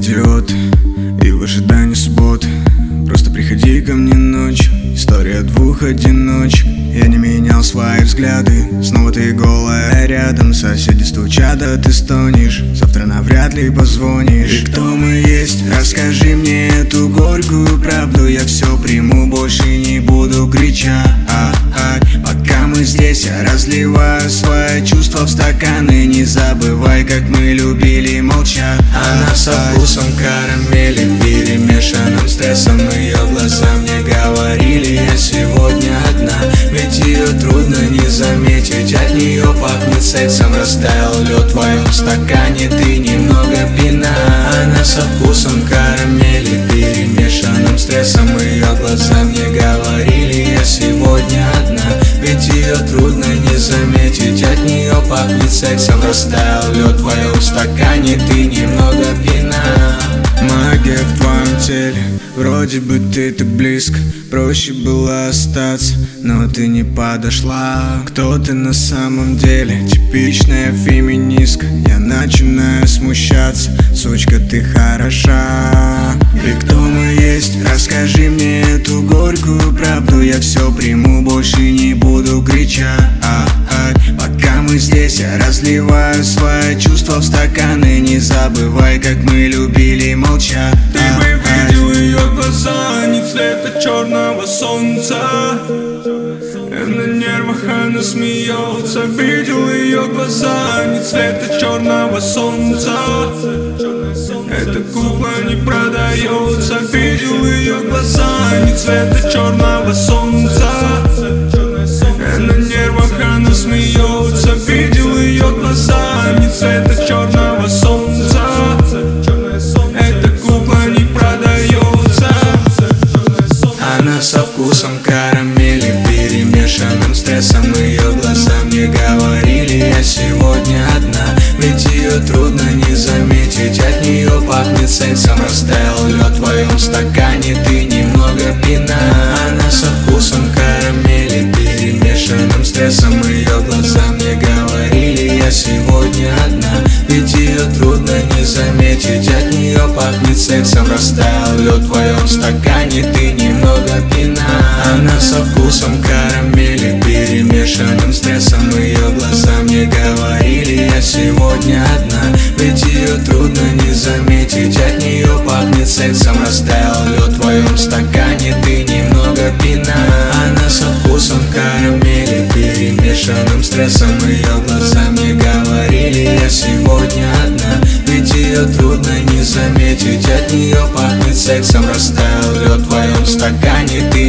идиот, и в ожидании субботы просто приходи ко мне ночью. История двух одиночек. Я не менял свои взгляды. Снова ты голая рядом. Соседи стучат, а ты стонешь. Завтра навряд ли позвонишь. И кто мы есть? Расскажи мне эту горькую правду. Я все приму, больше не буду кричать. Пока мы здесь, я разливаю свои чувства в стаканы. Не забывай, как мы любили молчать. Она со вкусом карамели, перемешанным стрессом. Ее глаза мне говорили: я сегодня одна. Ведь ее трудно не заметить. От нее пахнет сексом. Растаял лед в твоем стакане, ты немного пьяна. Она со вкусом карамели, перемешанным стрессом. Ее глаза мне говорили: я сегодня одна. Ведь ее трудно не заметить. От нее пахнет сексом. Растаял лед в твоем стакане, ты немного пьяна. Магия в твоем теле, вроде бы ты так близко. Проще было остаться, но ты не подошла. Кто ты на самом деле? Типичная феминистка. Я начинаю смущаться. Сучка, ты хороша. И кто мы есть? Расскажи мне эту горькую правду. Я все приму, больше не буду кричать. Пока мы здесь, я разливаю свои чувства в стаканы. Не забывай, как мы любили молчать. Ты бы видел ее глаза, не цвета черного солнца. На нервах она смеется. Видел ее глаза, не цвета черного солнца. Эта кукла не продается. Видел ее глаза, не цвета черного солнца. На нервах она смеется. Видел ее глаза, не цвета черного солнца. Эта кукла не продается. Она со вкусом карамели, перемешанным стрессом. Ее глаза мне говорили: я сегодня одна. Ведь ее трудно не заметить. От нее пахнет сексом. Растаял лед в твоем стакане, ты немного пьяна. Она со вкусом карамели, перемешанным стрессом. Ее глаза мне говорили: я сегодня одна. Ведь ее трудно не заметить. От нее пахнет сексом. Растаял лед в твоем стакане, ты немного пьяна. Она со вкусом карамели, перемешанным стрессом. Ее глаза мне говорили: я сегодня одна. Ведь ее трудно не заметить. От нее пахнет сексом. Растаял лед в твоем стакане, ты немного пьяна. Она со вкусом карамели, перемешанным стрессом. Ее глаза мне говорили: я сегодня одна. Ведь ее трудно не заметить. От нее пахнет сексом. Растаял лед в твоем стакане, ты